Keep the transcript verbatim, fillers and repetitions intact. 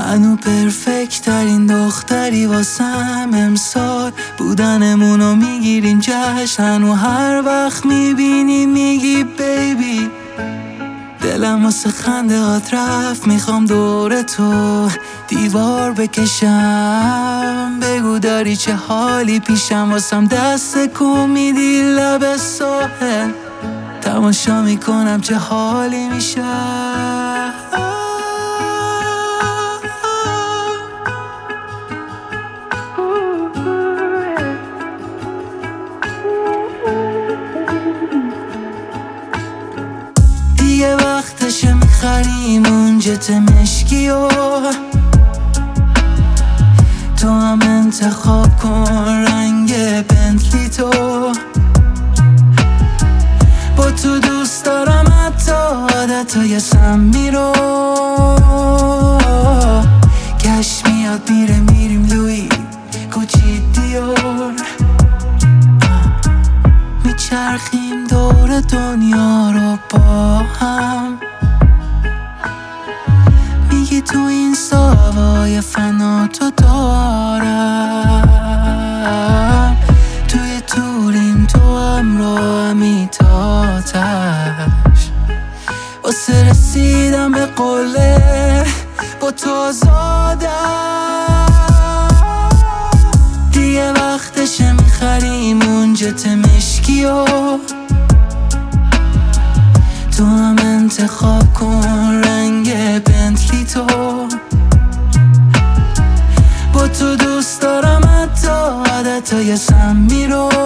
منو پرفکت ترین دختری واسم امسال بودنمونو میگیریم جشن و هر وقت میبینی میگی بیبی. دلم واسه خنده هات رفت، میخوام دور تو دیوار بکشم. بگو داری چه حالی پیشم، واسم دست کن میدی لب ساحل. تماشا میکنم چه حالی میشه. دیگه وقتشه میخریم اون جت مشکیو، تو هم انتخاب کن رنگ بنتلی تو. با تو دوست دارم حتی عادتای سمی رو. کش میاد میره میریم لوی کوچی دیور، میچرخیم دور دنیا رو با هم. میگی تو این ساوای فنا تو دارم، توی توریم تو همراهمی تا آتش. واسه رسیدم به قله با تو آزادم. دیگه وقتشه میخریم اون جت مشکیو، تو هم انتخاب کن رنگ بنتلی تو. با تو دوست دارم حتی عادتای سمی رو.